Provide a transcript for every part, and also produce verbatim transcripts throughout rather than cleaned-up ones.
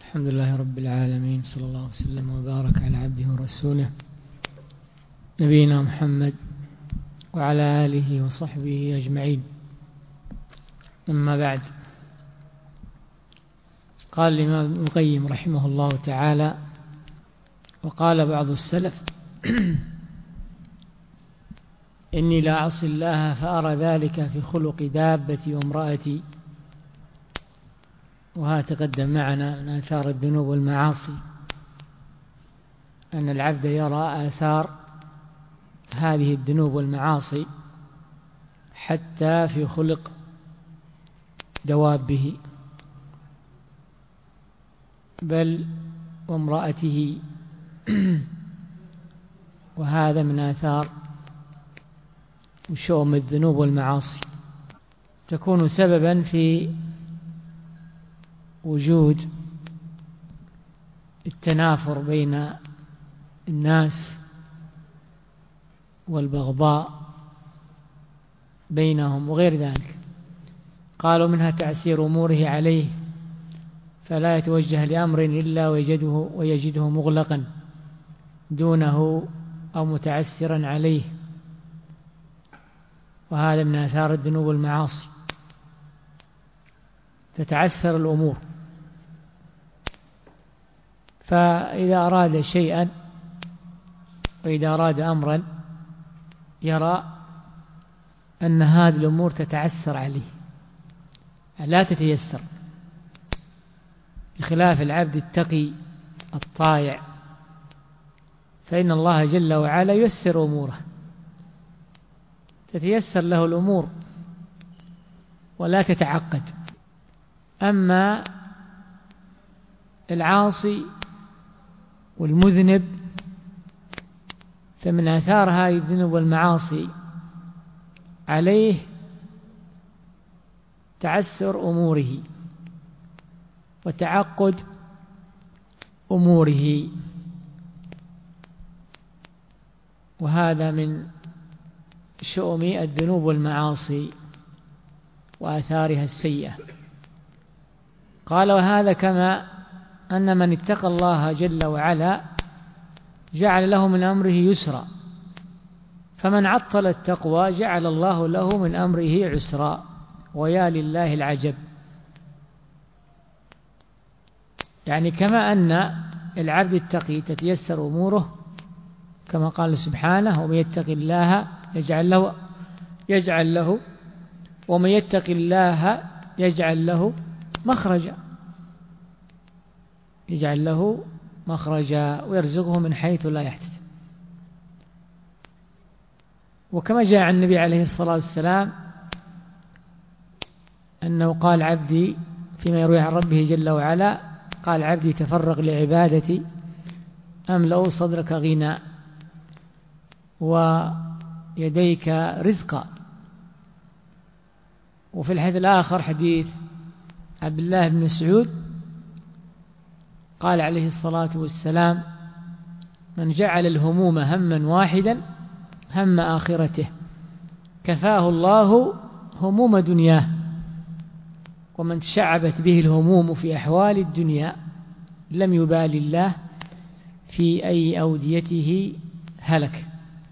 الحمد لله رب العالمين، صلى الله وسلم وبارك على عبده ورسوله نبينا محمد وعلى آله وصحبه أجمعين. أما بعد، قال الإمام ابن القيم رحمه الله تعالى: وقال بعض السلف: إني لا أعصي الله فأرى ذلك في خلق دابتي وامرأتي. وها تقدم معنا من آثار الذنوب والمعاصي أن العبد يرى آثار هذه الذنوب والمعاصي حتى في خلق دوابه، بل وامرأته. وهذا من آثار وشؤم الذنوب والمعاصي، تكون سببا في وجود التنافر بين الناس والبغضاء بينهم وغير ذلك. قالوا: منها تعسير أموره عليه فلا يتوجه لأمر إلا ويجده, ويجده مغلقا دونه أو متعسرا عليه. وهذا من آثار الذنوب والمعاصي، تتعسر الأمور. فإذا أراد شيئا وإذا أراد أمرا يرى أن هذه الأمور تتعسر عليه لا تتيسر، بخلاف العبد التقي الطائع، فإن الله جل وعلا ييسر أموره، تتيسر له الأمور ولا تتعقد. أما العاصي والمذنب فمن آثار هذه الذنوب والمعاصي عليه تعسر أموره وتعقد أموره، وهذا من شؤم الذنوب والمعاصي وآثارها السيئة. قال: وهذا كما أن من اتقى الله جل وعلا جعل له من أمره يسرا، فمن عطل التقوى جعل الله له من أمره عسرا، ويا لله العجب. يعني كما أن العبد التقي تتيسر أموره، كما قال سبحانه: ومن يتق الله يجعل له يجعل له ومن يتق الله يجعل له مخرجا يجعل له مخرجا ويرزقه من حيث لا يحتسب. وكما جاء عن النبي عليه الصلاة والسلام أنه قال: عبدي فيما يروي عن ربه جل وعلا، قال: عبدي تفرغ لعبادتي أملأ صدرك غنى ويديك رزقا. وفي الحديث الآخر حديث عبد الله بن مسعود قال عليه الصلاة والسلام: من جعل الهموم هما واحدا هم آخرته كفاه الله هموم دنياه، ومن تشعبت به الهموم في أحوال الدنيا لم يبال الله في أي أوديته هلك.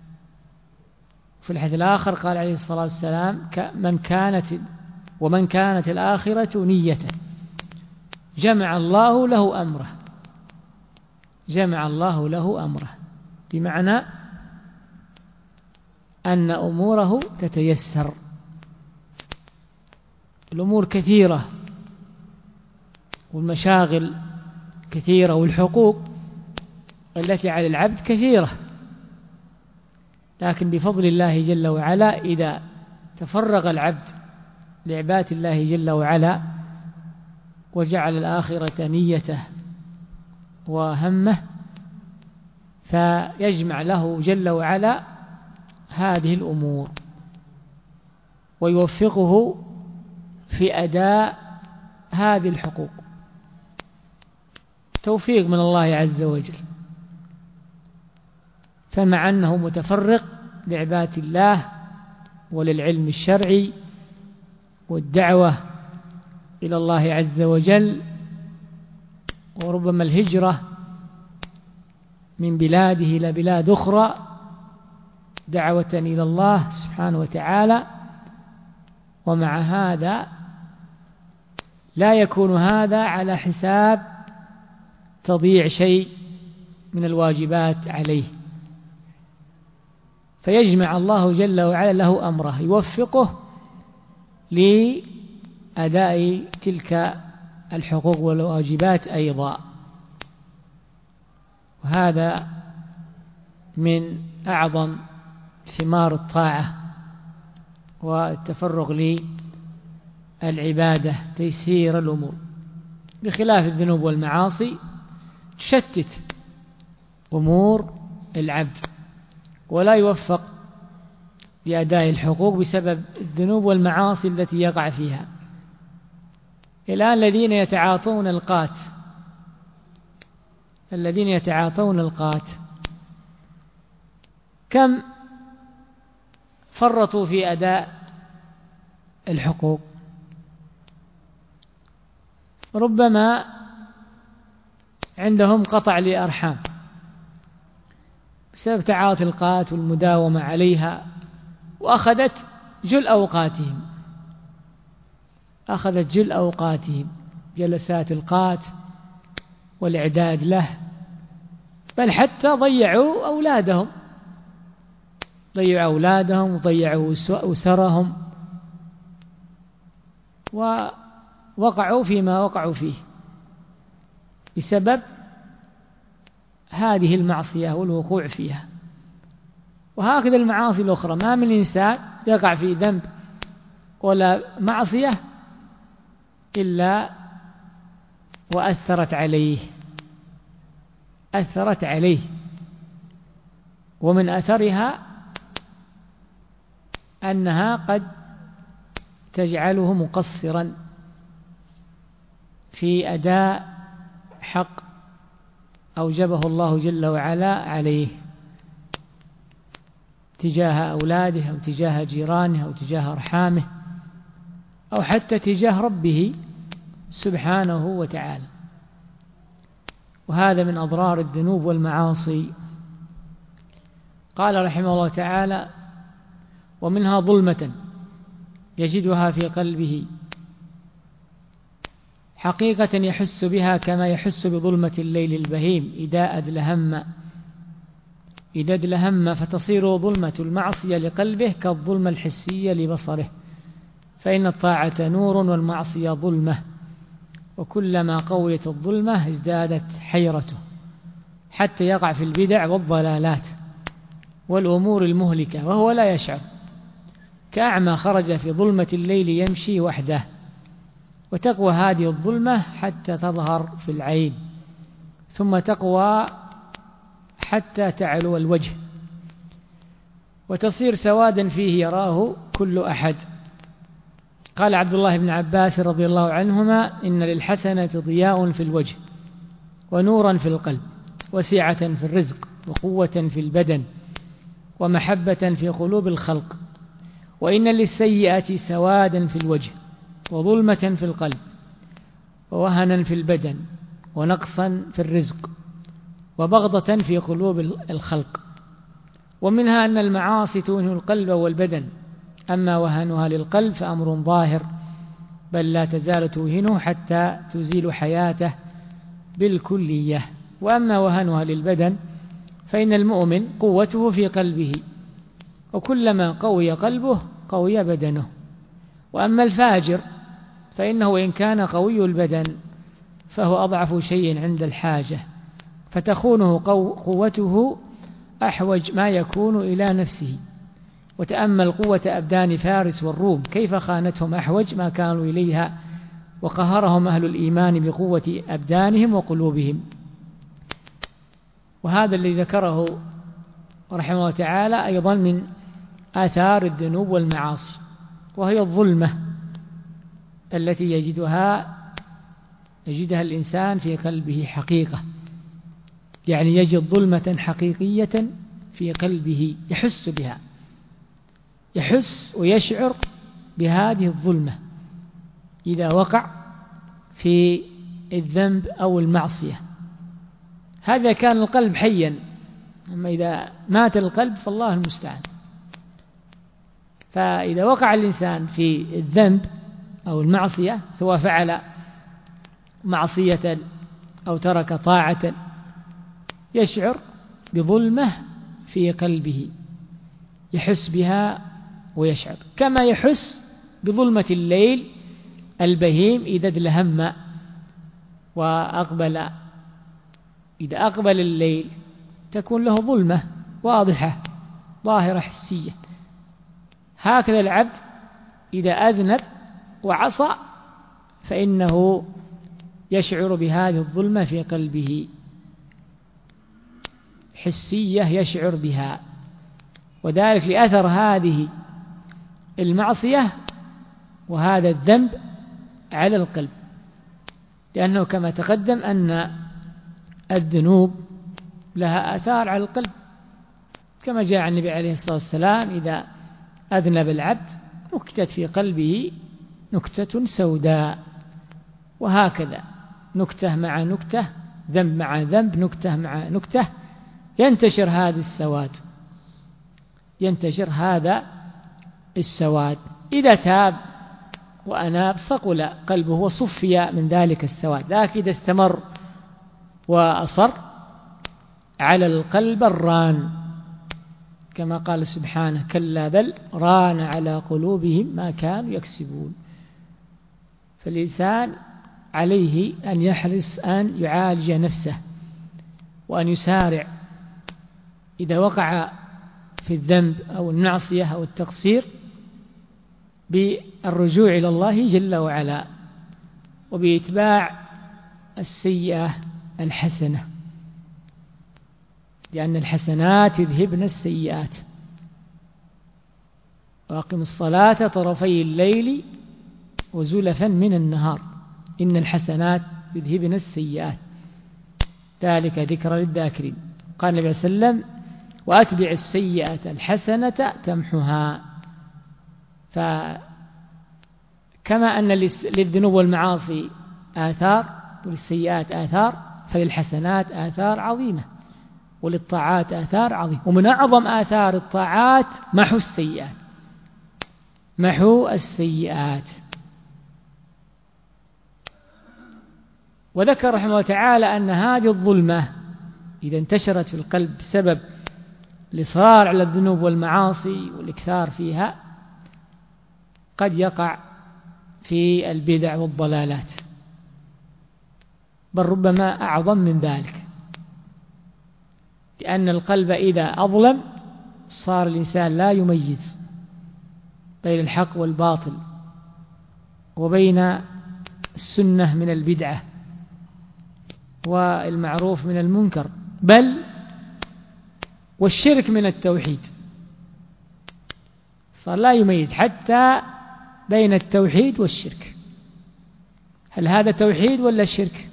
في الحديث الآخر قال عليه الصلاة والسلام: من كانت ومن كانت الآخرة نيته جمع الله له أمره جمع الله له أمره بمعنى أن أموره تتيسر. الأمور كثيرة والمشاغل كثيرة والحقوق التي على العبد كثيرة، لكن بفضل الله جل وعلا إذا تفرغ العبد لعبادة الله جل وعلا وجعل الآخرة نيته وهمه، فيجمع له جل وعلا هذه الأمور ويوفقه في أداء هذه الحقوق، توفيق من الله عز وجل. فمع أنه متفرق لعبادة الله وللعلم الشرعي والدعوة إلى الله عز وجل وربما الهجرة من بلاده إلى بلاد أخرى دعوة إلى الله سبحانه وتعالى، ومع هذا لا يكون هذا على حساب تضييع شيء من الواجبات عليه، فيجمع الله جل وعلا له أمره يوفقه لأداء تلك الحقوق والواجبات أيضا. وهذا من أعظم ثمار الطاعة والتفرغ للعبادة، تيسير الأمور، بخلاف الذنوب والمعاصي تشتت أمور العبد ولا يوفق لأداء الحقوق بسبب الذنوب والمعاصي التي يقع فيها. الآن الذين يتعاطون القات الذين يتعاطون القات كم فرطوا في أداء الحقوق؟ ربما عندهم قطع لأرحام بسبب تعاطي القات والمداومة عليها، وأخذت جل أوقاتهم أخذت جل أوقاتهم جلسات القات والإعداد له، بل حتى ضيعوا أولادهم ضيعوا أولادهم وضيعوا أسرهم ووقعوا فيما وقعوا فيه بسبب هذه المعصية والوقوع فيها. وهكذا المعاصي الأخرى، ما من إنسان يقع في ذنب ولا معصية إلا وأثرت عليه أثرت عليه ومن أثرها أنها قد تجعله مقصرا في أداء حق أوجبه الله جل وعلا عليه تجاه أولاده أو تجاه جيرانه أو تجاه أرحامه أو حتى تجاه ربه سبحانه وتعالى. وهذا من أضرار الذنوب والمعاصي. قال رحمه الله تعالى: ومنها ظلمة يجدها في قلبه حقيقة يحس بها كما يحس بظلمة الليل البهيم إذا أدلهم إذا أدلهم فتصير ظلمة المعصية لقلبه كالظلمة الحسية لبصره، فإن الطاعة نور والمعصية ظلمة، وكلما قويت الظلمة ازدادت حيرته حتى يقع في البدع والضلالات والأمور المهلكة وهو لا يشعر، كأعمى خرج في ظلمة الليل يمشي وحده. وتقوى هذه الظلمة حتى تظهر في العين، ثم تقوى حتى تعلو الوجه وتصير سوادا فيه يراه كل أحد. قال عبد الله بن عباس رضي الله عنهما: إن للحسنة ضياء في الوجه ونورا في القلب وسعة في الرزق وقوة في البدن ومحبة في قلوب الخلق، وإن للسيئة سوادا في الوجه وظلمة في القلب ووهنا في البدن ونقصا في الرزق وبغضة في قلوب الخلق. ومنها أن المعاصي تونه القلب والبدن، أما وهنها للقلب فأمر ظاهر، بل لا تزال توهنه حتى تزيل حياته بالكلية. وأما وهنها للبدن فإن المؤمن قوته في قلبه، وكلما قوي قلبه قوي بدنه. وأما الفاجر فإنه إن كان قوي البدن فهو أضعف شيء عند الحاجة، فتخونه قوته أحوج ما يكون إلى نفسه. وتأمل قوة أبدان فارس والروم كيف خانتهم أحوج ما كانوا إليها، وقهرهم أهل الإيمان بقوة أبدانهم وقلوبهم. وهذا الذي ذكره رحمه الله تعالى أيضا من آثار الذنوب والمعاصي، وهي الظلمة التي يجدها يجدها الإنسان في قلبه حقيقة، يعني يجد ظلمة حقيقية في قلبه يحس بها، يحس ويشعر بهذه الظلمة إذا وقع في الذنب أو المعصية. هذا كان القلب حيا، أما إذا مات القلب فالله المستعان. فإذا وقع الإنسان في الذنب أو المعصية، سواء فعل معصية أو ترك طاعة، يشعر بظلمة في قلبه، يحس بها ويشعر، كما يحس بظلمة الليل البهيم إذا ادلهم وأقبل. إذا أقبل الليل تكون له ظلمة واضحة ظاهرة حسية. هكذا العبد إذا أذنب وعصى فإنه يشعر بهذه الظلمة في قلبه، حسية يشعر بها، وذلك لأثر هذه المعصية وهذا الذنب على القلب، لأنه كما تقدم أن الذنوب لها آثار على القلب، كما جاء عن النبي عليه الصلاة والسلام: إذا أذنب العبد نكتت في قلبه نكتة سوداء. وهكذا نكتة مع نكتة، ذنب مع ذنب، نكتة مع نكتة، ينتشر هذا السواد، ينتشر هذا السواد. إذا تاب وأناب صقل قلبه وصفي من ذلك السواد، لكن إذا استمر وأصر على القلب الران، كما قال سبحانه: كلا بل ران على قلوبهم ما كانوا يكسبون. فالإنسان عليه أن يحرص أن يعالج نفسه، وأن يسارع إذا وقع في الذنب أو المعصية أو التقصير بالرجوع إلى الله جل وعلا، وبإتباع السيئة الحسنة، لأن الحسنات يذهبن السيئات. وأقم الصلاة طرفي الليل وزلفا من النهار إن الحسنات يذهبن السيئات ذلك ذكرى للذاكرين. قال النبي صلى الله عليه وسلم: وأتبع السيئة الحسنة تمحها. فكما أن للذنوب والمعاصي آثار وللسيئات آثار، فللحسنات آثار عظيمة وللطاعات آثار عظيمة. ومن أعظم آثار الطاعات محو السيئات، محو السيئات. وذكر رحمه الله تعالى أن هذه الظلمة إذا انتشرت في القلب بسبب الإصرار على الذنوب والمعاصي والإكثار فيها، قد يقع في البدع والضلالات، بل ربما أعظم من ذلك، لأن القلب إذا أظلم صار الإنسان لا يميز بين الحق والباطل، وبين السنة من البدعة، والمعروف من المنكر، بل والشرك من التوحيد. صار لا يميز حتى بين التوحيد والشرك، هل هذا توحيد ولا شرك؟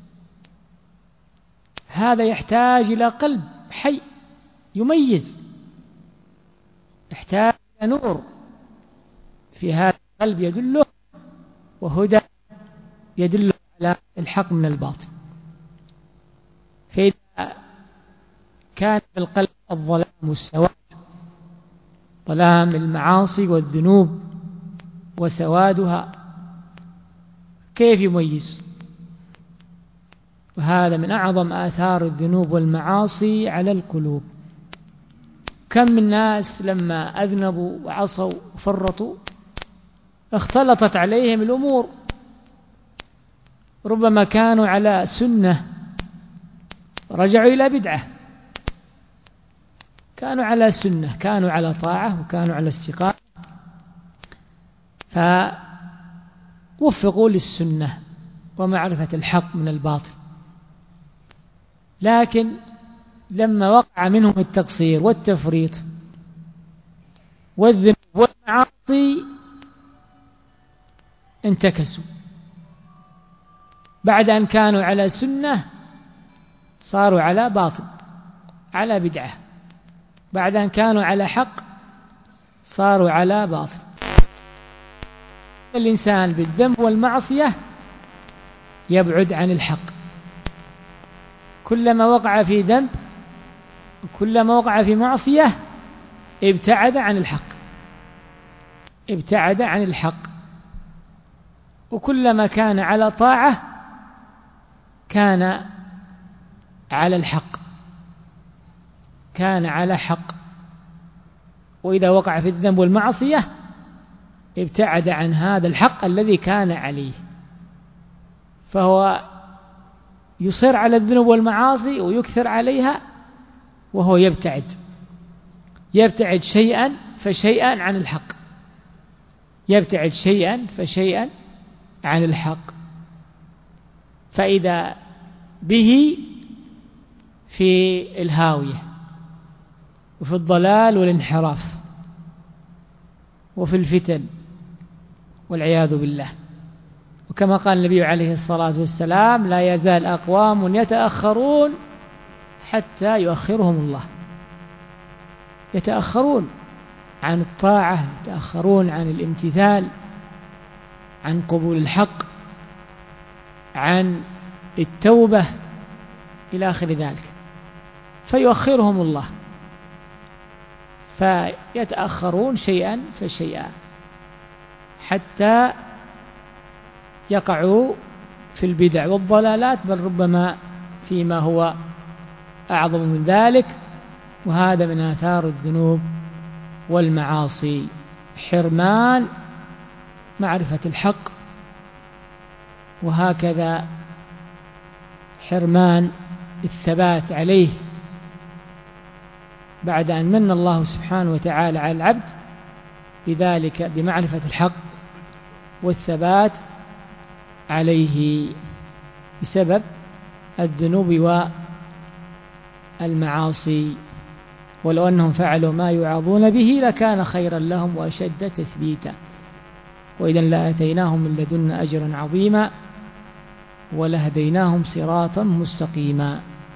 هذا يحتاج إلى قلب حي يميز، يحتاج إلى نور في هذا القلب يدله، وهدى يدل على الحق من الباطل. فإذا كان في القلب الظلام والسواد، ظلام المعاصي والذنوب وسوادها، كيف يميز؟ وهذا من أعظم آثار الذنوب والمعاصي على القلوب. كم من ناس لما أذنبوا وعصوا وفرطوا اختلطت عليهم الأمور، ربما كانوا على سنة رجعوا إلى بدعة، كانوا على سنة، كانوا على طاعة، وكانوا على استقامة، فوفقوا للسنة ومعرفة الحق من الباطل. لكن لما وقع منهم التقصير والتفريط والذنوب والمعاصي انتكسوا، بعد أن كانوا على سنة صاروا على باطل، على بدعة، بعد أن كانوا على حق صاروا على باطل. الإنسان بالذنب والمعصية يبعد عن الحق. كلما وقع في ذنب كلما وقع في معصية ابتعد عن الحق ابتعد عن الحق وكلما كان على طاعة كان على الحق كان على حق وإذا وقع في الذنب والمعصية ابتعد عن هذا الحق الذي كان عليه، فهو يصر على الذنوب والمعاصي ويكثر عليها وهو يبتعد يبتعد شيئا فشيئا عن الحق يبتعد شيئا فشيئا عن الحق، فإذا به في الهاوية وفي الضلال والانحراف وفي الفتن والعياذ بالله. وكما قال النبي عليه الصلاة والسلام: لا يزال أقوام يتأخرون حتى يؤخرهم الله. يتأخرون عن الطاعة، يتأخرون عن الامتثال، عن قبول الحق، عن التوبة إلى آخر ذلك، فيؤخرهم الله، فيتأخرون شيئا فشيئا حتى يقعوا في البدع والضلالات، بل ربما فيما هو أعظم من ذلك. وهذا من آثار الذنوب والمعاصي، حرمان معرفة الحق، وهكذا حرمان الثبات عليه بعد أن من الله سبحانه وتعالى على العبد بذلك بمعرفة الحق والثبات عليه بسبب الذنوب والمعاصي. ولو أنهم فعلوا ما يوعظون به لكان خيرا لهم وأشد تثبيتا، وإذا لآتيناهم من لدنا أجرا عظيما ولهديناهم صراطا مستقيما.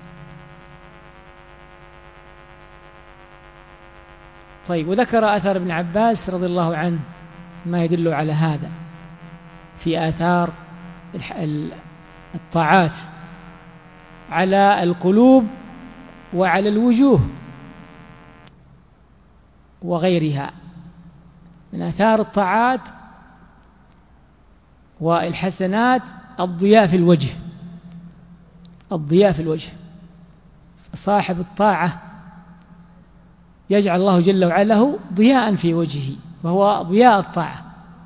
طيب، وذكر أثر ابن عباس رضي الله عنه ما يدل على هذا في آثار الطاعات على القلوب وعلى الوجوه وغيرها. من آثار الطاعات والحسنات الضياء في الوجه الضياء في الوجه صاحب الطاعة يجعل الله جل وعلا له ضياء في وجهه، وهو ضياء الطاعة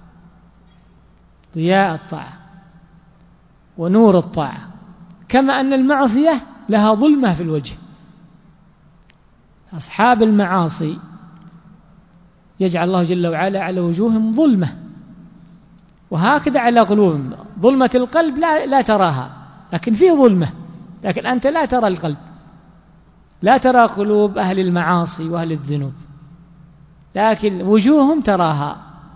ضياء الطاعة ونور الطاعة، كما أن المعصية لها ظلمة في الوجه. أصحاب المعاصي يجعل الله جل وعلا على وجوههم ظلمة، وهكذا على قلوبهم. ظلمة القلب لا, لا تراها، لكن فيه ظلمة، لكن أنت لا ترى القلب، لا ترى قلوب أهل المعاصي وأهل الذنوب، لكن وجوههم تراها.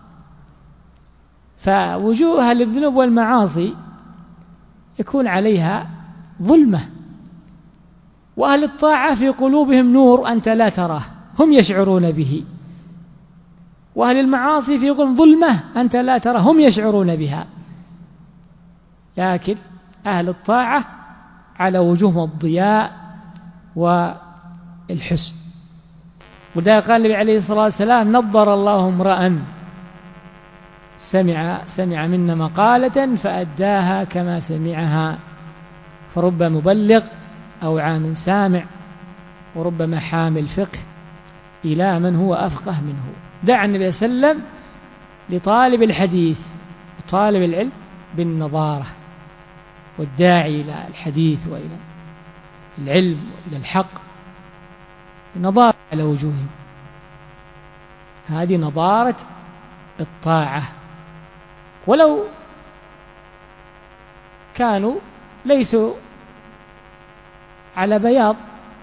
فوجوه أهل الذنوب والمعاصي يكون عليها ظلمة، وأهل الطاعة في قلوبهم نور أنت لا تراه، هم يشعرون به. وأهل المعاصي في قلوبهم ظلمة أنت لا تراه، هم يشعرون بها. لكن أهل الطاعة على وجوههم الضياء والحسن. وذا قال النبي عليه الصلاة والسلام: نضر الله امرأ سمع سمع منا مقالة فأداها كما سمعها، فرب مبلغ أو عام سامع، وربما حامل فقه إلى من هو أفقه منه. دعا النبي صلى الله عليه وسلم لطالب الحديث وطالب العلم بالنظارة، والداعي إلى الحديث وإلى العلم وإلى الحق نظارة على وجوههم. هذه نظارة الطاعة، ولو كانوا ليسوا على بياض،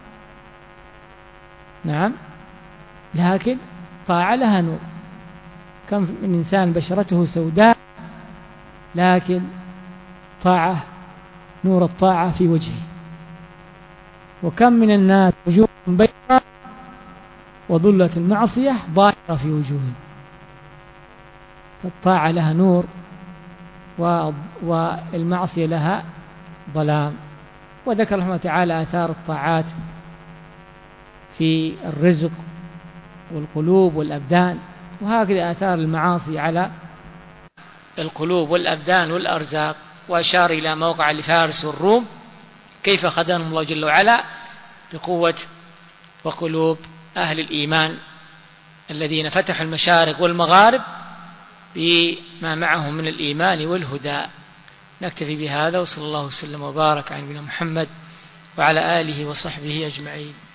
نعم، لكن طاعة لها نور. كم من إنسان بشرته سوداء لكن طاعة، نور الطاعة في وجهه، وكم من الناس وجوههم بيضاء وظلة المعصية ظاهرة في وجوههم. فالطاعة لها نور والمعصية لها ظلام. وذكر رحمه تعالى آثار الطاعات في الرزق والقلوب والأبدان، وهكذا آثار المعاصي على القلوب والأبدان والأرزاق. وأشار إلى موقع لفارس والروم كيف خدمهم الله جل وعلا بقوة وقلوب أهل الإيمان الذين فتحوا المشارق والمغارب بما معهم من الإيمان والهدى. نكتفي بهذا، وصلى الله وسلم وبارك على نبينا محمد وعلى آله وصحبه أجمعين.